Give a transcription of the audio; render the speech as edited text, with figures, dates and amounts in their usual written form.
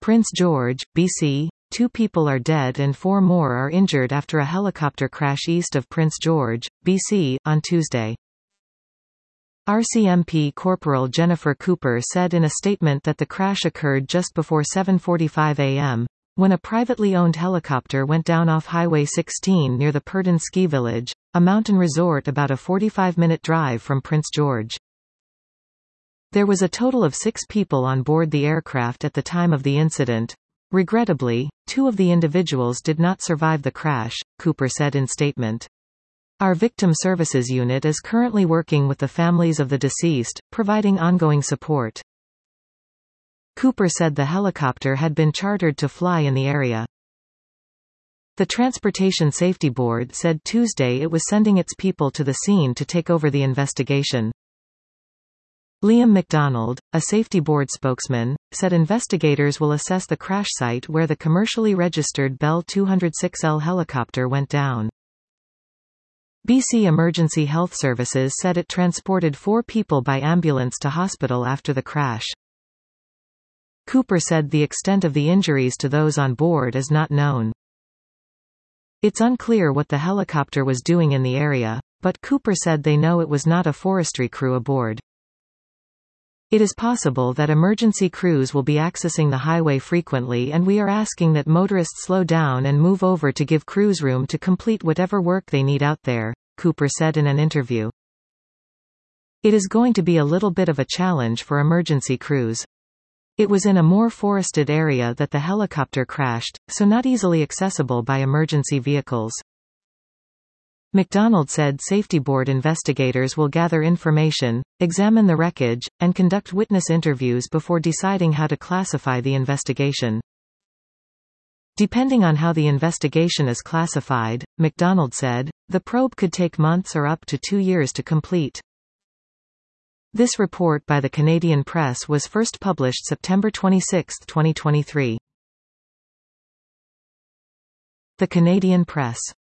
Prince George, BC. 2 people are dead and 4 more are injured after a helicopter crash east of Prince George, BC, on Tuesday. RCMP Corporal Jennifer Cooper said in a statement that the crash occurred just before 7:45 a.m., when a privately owned helicopter went down off Highway 16 near the Purdon Ski Village, a mountain resort about a 45-minute drive from Prince George. There was a total of 6 people on board the aircraft at the time of the incident. Regrettably, 2 of the individuals did not survive the crash, Cooper said in statement. Our Victim Services Unit is currently working with the families of the deceased, providing ongoing support. Cooper said the helicopter had been chartered to fly in the area. The Transportation Safety Board said Tuesday it was sending its people to the scene to take over the investigation. Liam McDonald, a safety board spokesman, said investigators will assess the crash site where the commercially registered Bell 206L helicopter went down. BC Emergency Health Services said it transported 4 people by ambulance to hospital after the crash. Cooper said the extent of the injuries to those on board is not known. It's unclear what the helicopter was doing in the area, but Cooper said they know it was not a forestry crew aboard. It is possible that emergency crews will be accessing the highway frequently, and we are asking that motorists slow down and move over to give crews room to complete whatever work they need out there, Cooper said in an interview. It is going to be a little bit of a challenge for emergency crews. It was in a more forested area that the helicopter crashed, so not easily accessible by emergency vehicles. McDonald said safety board investigators will gather information, examine the wreckage, and conduct witness interviews before deciding how to classify the investigation. Depending on how the investigation is classified, McDonald said, the probe could take months or up to 2 years to complete. This report by the Canadian Press was first published September 26, 2023. The Canadian Press.